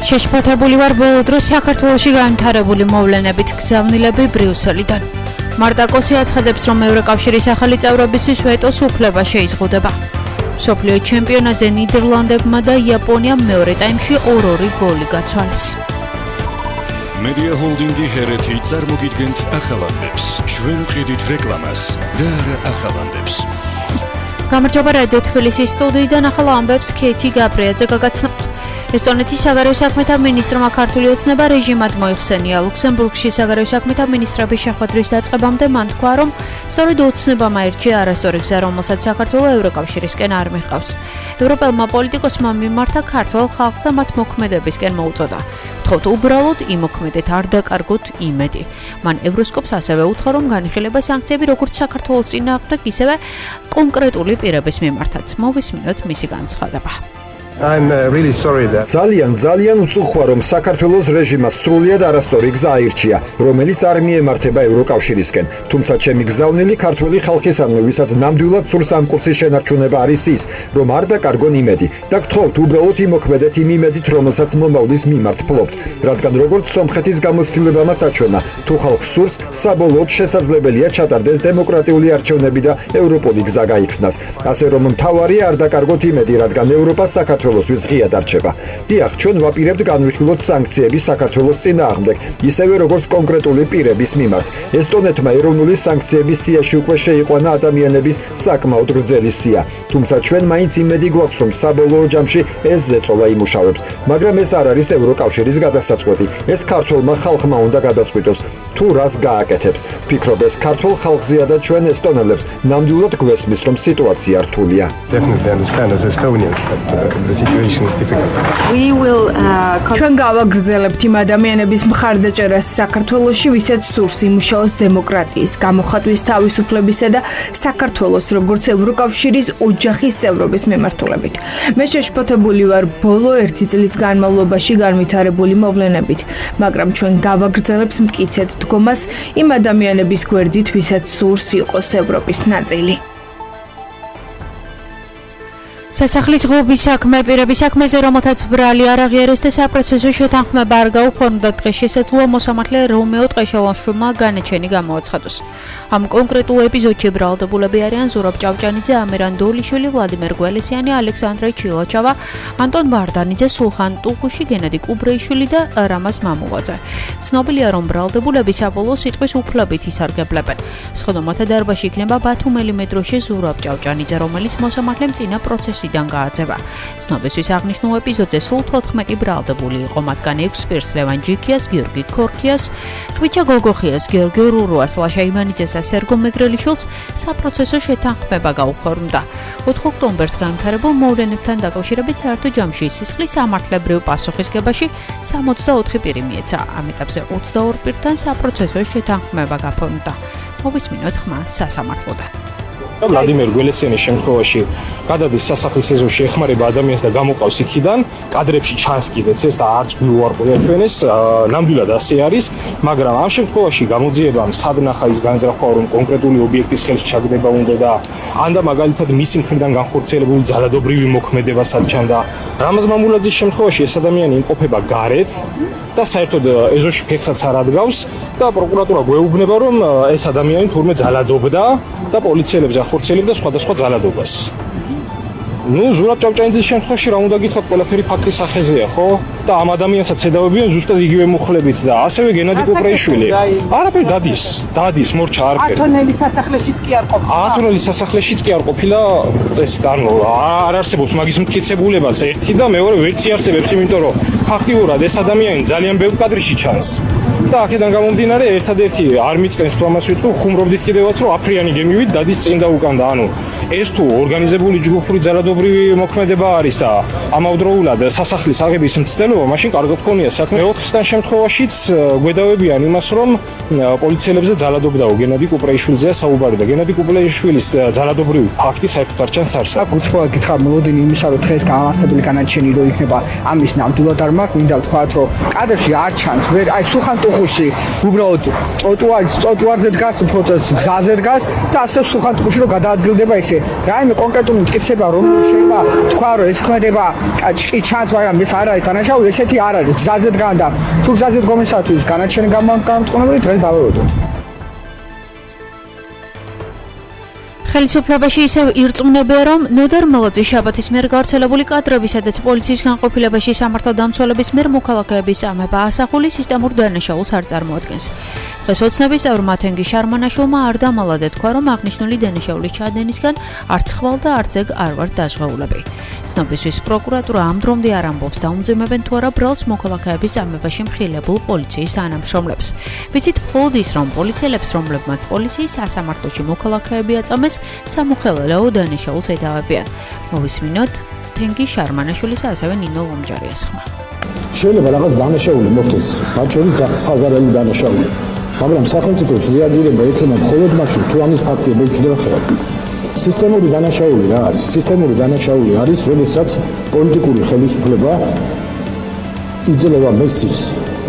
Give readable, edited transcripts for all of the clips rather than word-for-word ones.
შეშფოთებული ვარ ბოლო დროს საქართველოში განვითარებული მოვლენებით გზავნილები ბრიუსელიდან. მარტაკოსი აცხადებს, რომ ევროკავშირის ახალი წევრებისთვის ვეტოს უფლება შეიზღუდება. მსოფლიო ჩემპიონატზე ნიდერლანდებმა და იაპონიამ მეორე ტაიმში 2-2 გოლი გაცვალეს. Media Holdingi ჰერეთი წარმოგიდგენთ ახალანდებს. ჩვენ ვყიდით რეკლამას და არა ახალანდებს. გამარჯობა რადიო თბილისის სტუდიიდან ახალ ამბებს ქეთი გაბრიაძე გაგაცნობთ. ესტონეთის საგარეო საქმეთა მინისტრმა ქართული ოცნება რეჟიმად მოიხსენია. ლუქსემბურგში საგარეო საქმეთა მინისტრების შეხვედრის დაწყებამდე მან თქვა, რომ სწორედ ოცნებამ აირჩია არასწორი გზა, რომელსაც საქართველოს ევროკავშირისკენ არ მიჰყავს. ევროპელმა პოლიტიკოსმა მიმართა ქართულ ხალხს და მათ მოქმედებისკენ მოუწოდა. თხოვთ უბრალოდ იმოქმედეთ, არ დაკარგოთ იმედი. მან ევროსკოპს ასევე უთხრა, რომ განიხილება სანქციები როგორც საქართველოს წინააღმდეგ, ისევე კონკრეტული პირების მიმართაც. მოვისმინოთ მისი განცხადება. I'm really sorry that ძალიან უწუხვა რომ საქართველოს რეჟიმას სრულიად არასწორი გზა აირჩია, რომელიც არ მიემართება ევროკავშირისკენ. თუმცა ჩემი გზავნილი ქართველი ხალხისადმი, ვისაც ნამდვილად სურს ამ კურსის შენარჩუნება არის ის, რომ არ დაკარგონ იმედი და გთხოვთ უბრალოდ იმოქმედეთ იმ იმედით, რომელსაც მომავლის მიმართ ფლობთ, რადგან როგორც სომხეთის გამოცდილებამაც აჩვენა, თუ ხალხს სურს, საბოლოოდ შესაძლებელია ჩატარდეს დემოკრატიული არჩევნები და ევროპული გზა გაიხსნას. ასე რომ მთავარია არ დაკარგოთ იმედი, რადგან ევროპა საქართველოსთვის ღია დარჩება. დიახ, ჩვენ ვაპირებთ განვიხილოთ სანქციები საქართველოს წინააღმდეგ, ისევე როგორც კონკრეტული პირების მიმართ. ესტონეთმა ეროვნული სანქციების სიაში უკვე შეიყვანა ადამიანების საკმაოდ გრძელი სია. თუმცა ჩვენ მაინც იმედი გვაქვს, რომ საბოლოო ჯამში ეს ზეწოლა იმუშავებს. მაგრამ ეს არ არის ევროკავშირის გადასაწყვეტი. ეს ქართულმა ხალხმა უნდა გადაწყვიტოს, თუ რას გააკეთებს. ვფიქრობ, ეს ქართულ ხალხზეა და ჩვენ ესტონელებს ნამდვილად გვესმის, რომ სიტუაცია რთულია. definitely understand as Estonians that the situation is difficult. ჩვენ გავაგრძელებთ იმ ადამიანების მხარდაჭერას საქართველოში, ვისაც სურს იმუშაოს დემოკრატიის, გამოხატვის თავისუფლებისა და საქართველოს როგორც ევროკავშირის ოჯახის წევრობის მიმართულებით. მე შეშფოთებული ვარ ბოლო 1 წლის განმავლობაში განვითარებული მოვლენებით, მაგრამ ჩვენ გავაგრძელებთ მტკიცედ დგომას იმ ადამიანების გვერდით, ვისაც სურს იყოს ევროპის ნაწილი. სასახლის ღობის საქმე პირების საქმეზე, რომელთაც ბრალი არ აღიარეს და საპროცესო შეთანხმება არ გაუფორმდა, დღეს შესაძლოა მოსამართლე რომეო ტყეშელაშვილმა განაჩენი გამოაცხადოს. ამ კონკრეტულ ეპიზოდში ბრალდებულები არიან ზურაბ ჭავჭანიძე, ამირან დოლიშვილი, ვლადიმერ გველესიანი, ალექსანდრე ჩილაჩავა, ანტონ ბარდანიძე, სულხან ტუყუში, გენადი კუბრეიშვილი და რამაზ მამულაძე. ცნობილია, რომ ბრალდებულები საბოლოო სიტყვის უფლებით ისარგებლებენ. სხდომათა დარბაზში იქნება ბათუმელი მეტროში ზურაბ ჭავჭანიძე, რომელიც მოსამართლემ წინა პროცესიდან გააძევა. ცნობისთვის აღნიშნულ ეპიზოდზე სულ 14 ბრალდებული იყო, მათგან 6 პირს ლევან ჯიქიას, გიორგი ქორქიას, ხვიჩა გოგოხიას, გიორგი რურუას, ლაშა ივანიძეს და სერგო მეგრელიშვილს საპროცესო შეთანხმება გაუფორმდა. 4 ოქტომბერს განვითარებულ მოვლენებთან დაკავშირებით საერთო ჯამში სისხლის სამართლებრივ პასუხისგებაში 64 პირი მიეცა. ამ ეტაპზე 22 პირთან საპროცესო შეთანხმება გაფორმდა. მოვისმინოთ ხმა სასამართლოდან. ვლადიმერ გველესიანის შემთხვევაში გადადის სასახლის ეზოში, ეხმარება ადამიანს და გამოყავს იქიდან, კადრებში ჩანს კიდეც ეს და არც გვიუარყია ჩვენ ეს, ნამდვილად ასე არის, მაგრამ ამ შემთხვევაში გამოძიებამ სადნახა ის განზრახვა, რომ კონკრეტული ობიექტის ხელში ჩაგდება უნდა და ანდა მაგალითად მისი მხრიდან განხორციელებული ძალადობრივი მოქმედება საჩანდა. რამაზ მამულაძის შემთხვევაში ეს ადამიანი იმყოფება გარეთ და საერთოდ ეზოში ფეხსაც არ ადგავს და პროკურატურა გვეუბნება, რომ ეს ადამიანი თურმე ძალადობდა და პოლიციელებს ახორციელებდა სხვადასხვა ძალადობას. ზურაბ ჭავჭანიძის შემთხვევაში რა უნდა გითხრათ, ყველაფერი ფაქტის სახეზეა, ხო? და ამ ადამიანსაც ედავებიან ზუსტად იგივე მუხლებით და ასევე გენადი კუპრეიშვილი. არაფერი დადის მორჩა არაფერი. ათონელის სასახლეშიც კი არ ყოფილა. ათონელის სასახლეშიც კი არ ყოფილა, წესი ანუ არ არსებობს მაგის მტკიცებულებაც ერთი და მეორე ვერც იარსებებს, იმიტომ რომ ფაქტიურად ეს ადამიანი ძალიან ბევრ კადრში ჩანს. და აქედან გამომდინარე ერთადერთი არ მიწყენს თვამას ვიტყვი, ხუმრობდით კიდევაც რომ აფრიანი გემივით დადის წინ და უკან და ანუ ეს თუ ორგანიზებული ჯგუფური ძალადობრივი მოქმედება არის და ამავდროულად სასახლის აღების მცდელობა, მაშინ კარგად გქონია საქმე. მეოთხესთან შემთხვევაშიც გვედავებიან იმას, რომ პოლიციელებზე ძალადობდაო გენადი კუპრეიშვილზეა საუბარი და გენადი კუპრეიშვილის ძალადობრივი ფაქტი საერთოდ არ ჩანს არსად. აქ უცხოა გითხრა მოლოდინი იმისა, რომ დღეს გამართებული განაჩენი რო იქნება ამის ნამდვილად არ მაქვს, მინდა ვთქვათ, რომ კადრში არ ჩანს ვერ აი სულხან სუხტყუში უბრალოდ ტროტუარზე დგას, უფრო გზაზე დგას და ასე სუხტყუში რომ გადაადგილდება ისე. რაიმე კონკრეტული მტკიცება რომ შეიძლება თქვა რომ ეს ქმედება ჩანს, მაგრამ ეს არ არის დანაშაული, ესეთი არ არის. გზაზე დგან და თუ გზაზე დგომისათვის განაჩენი გამომტყუნებელი დღეს დავეოდოთ. ხელისუფლებაში ისევ ირწმუნებია, რომ ნოდარ მელოძის შაბათის მიერ გავრცელებული კადრები, სადაც პოლიციის განყოფილებაში სამართალდამცველების მიერ მოქალაქეების წამება ასახული სისტემურ დანაშაულს არ წარმოადგენს. დღეს ოცნების წევრმა თენგი შარმანაშვილმა არ დამალადა თქვა, რომ აღნიშნული დანაშაულის ჩადენისგან არც ხვალ და არც ეგ არ ვართ დაზღვეულები. ცნობისთვის პროკურატურა ამ დრომდე არ ამბობს დაუმძიმებენ თუ არა ბრალს მოქალაქეების წამებაში მხილებულ პოლიციის თანამშრომლებს. ვიცით მხოლოდ ის, რომ პოლიციელებს, რომლებმაც პოლიციის სასამართლოში მოქალაქეები აწამეს, სამოხელეო დანაშაულს ედავებიან. მოვისმინოთ თენგი შარმანაშვილის ასევე ნინო ლომჯარიას ხმა. შეიძლება რაღაც დანაშაული მოხდეს, მათ შორის საზარელი დანაშაული, მაგრამ სახელმწიფოს რეაგირება ექნება მხოლოდ მაშინ, თუ ამის ფაქტები იქნება ხევა. სისტემური დანაშაული რა არის? სისტემური დანაშაული არის, როდესაც პოლიტიკური ხელისუფლება იძლევა მესიჯს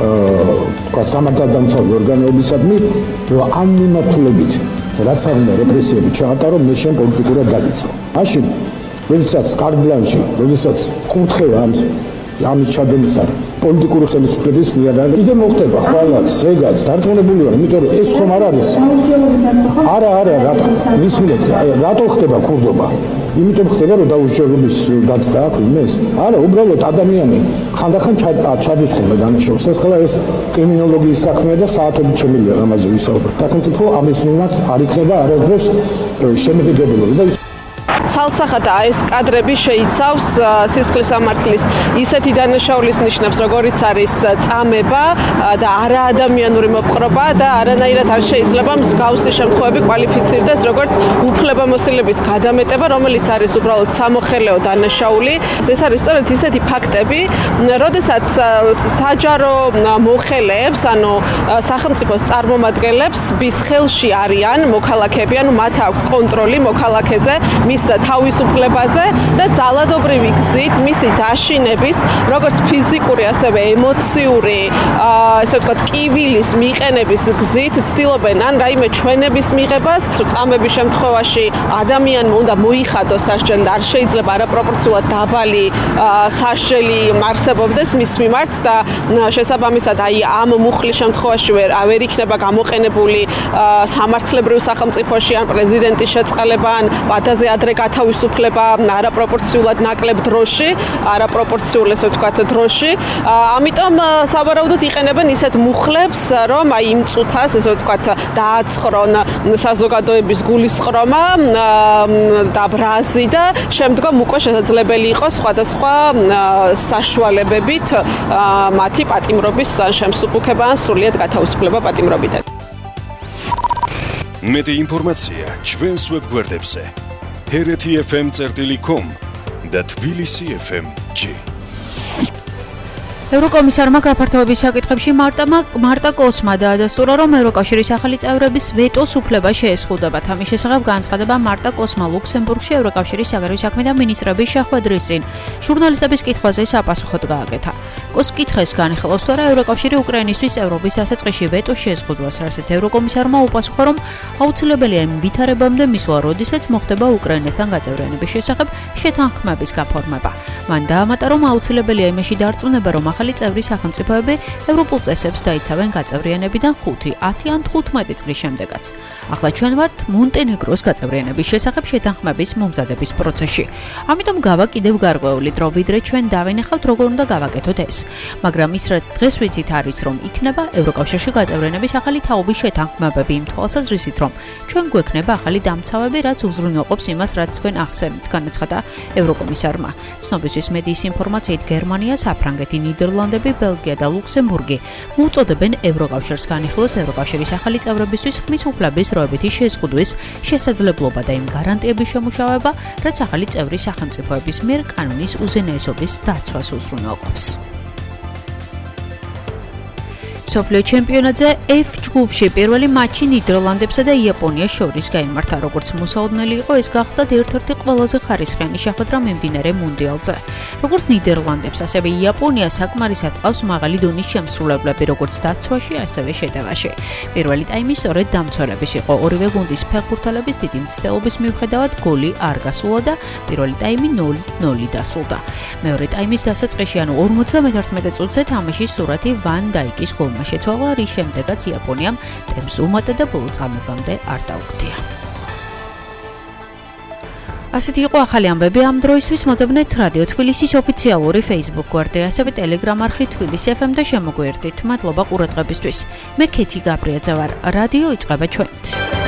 თქვა სამართალდამცავი ორგანოებისადმი, რომ ამ მიმართულებით რაც უნდა რეპრესიები ჩაატარო, მე შენ პოლიტიკურად დაგიწყო. მაშინ, როდესაც კარდბლანში, როდესაც კურთხევა ამის ჩადენისა პოლიტიკური ხელისუფლების მიერ კიდე მოხდება ხვალაც, ზეგაც დარწმუნებული ვარ, იმიტომ რომ ეს ხომ არ არის. არა, მისმენთ, რატო ხდება ქურდობა? იმიტომ ხდება, რომ დაუსჯელობის გაცდა აქვს იმეს? არა, უბრალოდ ადამიანი ხანდახან ჩადის ხოლმე დანაშაულს. ეს ხლა ეს კრიმინოლოგიის საქმეა და საათობით შემიძლია ამაზე ვისაუბროთ. სახელმწიფო ამის მიმართ არ იქნება არასდროს შემდეგებელი და ცალსახად ეს კადრები შეიცავს სისხლის სამართლის ისეთი დანაშაულის ნიშნებს, როგორიც არის წამება და არაადამიანური მოპყრობა და არანაირად არ შეიძლება მსგავსი შემთხვევები კვალიფიცირდეს როგორც უფლებამოსილების გადამეტება, რომელიც არის უბრალოდ სამოხელეო დანაშაული. ეს არის სწორედ ისეთი ფაქტები, როდესაც საჯარო მოხელეებს, ანუ სახელმწიფოს წარმომადგენლებს ვის ხელში არიან მოქალაქეები, ანუ მათ აქვთ კონტროლი მოქალაქეზე, მის თავისუფლებაზე და ძალადობრივი გზით მისი დაშინების, როგორც ფიზიკური, ასევე ემოციური, ესე ვთქვათ, კივილის მიყენების გზით ცდილობენ ან რაიმე ჩვენების მიღებას, წამების შემთხვევაში ადამიანმა უნდა მოიხადოს სასჯელი და არ შეიძლება არაპროპორციულად დაბალი სასჯელი არსებობდეს მის მიმართ და შესაბამისად აი ამ მუხლის შემთხვევაში ვერ იქნება გამოყენებული სამართლებრივ სახელმწიფოში ან პრეზიდენტის შეწყალება ან ვადაზე ადრე გათავისუფლება არაპროპორციულად ნაკლებ დროში, არაპროპორციულ ესე ვთქვათ დროში. ამიტომ სავარაუდოდ იყენებენ ისეთ მუხლებს, რომ აი იმ წუთას ესე ვთქვათ დააცხრონ საზოგადოების გულისწყრომა და ბრაზი და შემდგომ უკვე შესაძლებელი იყოს სხვადასხვა საშუალებებით მათი პატიმრობის შემსუბუქება ან სრულიად გათავისუფლება პატიმრობიდან. მეტი ინფორმაცია ჩვენს ვებგვერდებზე hereti.fm.com და tbilisi.fm.g. ევროკომისარმა გაფართოების საკითხებში მარტა კოსმა დაადასტურა, რომ ევროკავშირის ახალი წევრების ვეტოს უფლება შეეზღუდებათ. ამის შესახებ განცხადება მარტა კოსმა ლუქსემბურგში ევროკავშირის საგარეო საქმეთა მინისტრების შეხვედრის წინ ჟურნალისტების კითხვაზე საპასუხოდ გააკეთა. კოს კითხეს განიხილავს თუ არა ევროკავშირი უკრაინისთვის წევრობის დასაწყისში ვეტოს შეზღუდვას, რასაც ევროკომისარმა უპასუხა, რომ აუცილებელია იმ ვითარებამდე მისვლა, როდესაც მოხდება უკრაინასთან გაწევრიანების შესახებ შეთანხმების გაფორმება. მან დაამატა, რომ აუცილებელია იმაში დარწმუნება, რომ ახალი წევრი სახელმწიფოები ევროპულ წესებს დაიცავენ გაწევრიანებიდან 5, 10 ან 15 წლის შემდეგაც. ახლა ჩვენ ვართ მონტენეგროს გაწევრიანების შესახებ შეთანხმების მომზადების პროცესში. ამიტომ გავა კიდევ გარკვეული დრო, ვიდრე ჩვენ დავენახავთ, როგორ უნდა გავაკეთოთ ეს. მაგრამ ის რაც დღეს ვიცით არის, რომ იქნება ევროკავშირში გაწევრიანების ახალი თაობის შეთანხმებები იმ თვალსაზრისით, რომ ჩვენ გვექნება ახალი დამცავები, რაც უზრუნველყოფს იმას, რაც თქვენ ახსენებთ, განაცხადა ევროკომისარმა. ცნობისთვის მედიის ინფორმაციით გერმანია, საფრანგეთი, ნიდერლანდები, ბელგია და ლუქსემბურგი მოუწოდებენ ევროკავშირს განიხილოს ევროკავშირის ახალი წევრებისთვის ხმის უფლების დროებითი შეზღუდვის შესაძლებლობა და იმ გარანტიების შემუშავება, რაც ახალი წევრი სახელმწიფოების მიერ კანონის უზენაესობის დაცვას უზრუნველყოფს. მსოფლიო ჩემპიონატზე F ჯგუფში პირველი მატჩი ნიდერლანდებსა და იაპონიას შორის გაიმართა. როგორც მოსაოდნელი იყო, ეს გახდა ერთ-ერთი ყველაზე ხარისხიანი შეხვედრა მიმდინარე მუნდიალზე. როგორც ნიდერლანდებს, ასევე იაპონიას საკმარისად ყავს მაღალი დონის შემსრულებლები, როგორც დაცვაში, ასევე შეტევაში. პირველი ტაიმი სწორედ დამცველების იყო. ორივე გუნდის ფეხბურთელების დიდი მცდელობის მიუხედავად გოლი არ გასულა და პირველი ტაიმი 0-0 დასრულდა. მეორე ტაიმის დასაწყისში, ანუ 51 წუთზე თამაშის სურათი ვან დაიკის გოლმა შეცვალა, რის შემდეგაც იაპონიამ ტემპს უმატა და ბოლო წამებამდე არ დაუგდია. ასეთი იყო ახალი ამბები ამ დროისთვის. მოძებნეთ რადიო თბილისის ოფიციალური Facebook გვერდი, ასევე Telegram არხი თბილისი FM და შემოგვიერთდით. მადლობა ყურადღებისთვის. მე ქეთი გაბრიაძე ვარ. რადიო იწყება ჩვენით.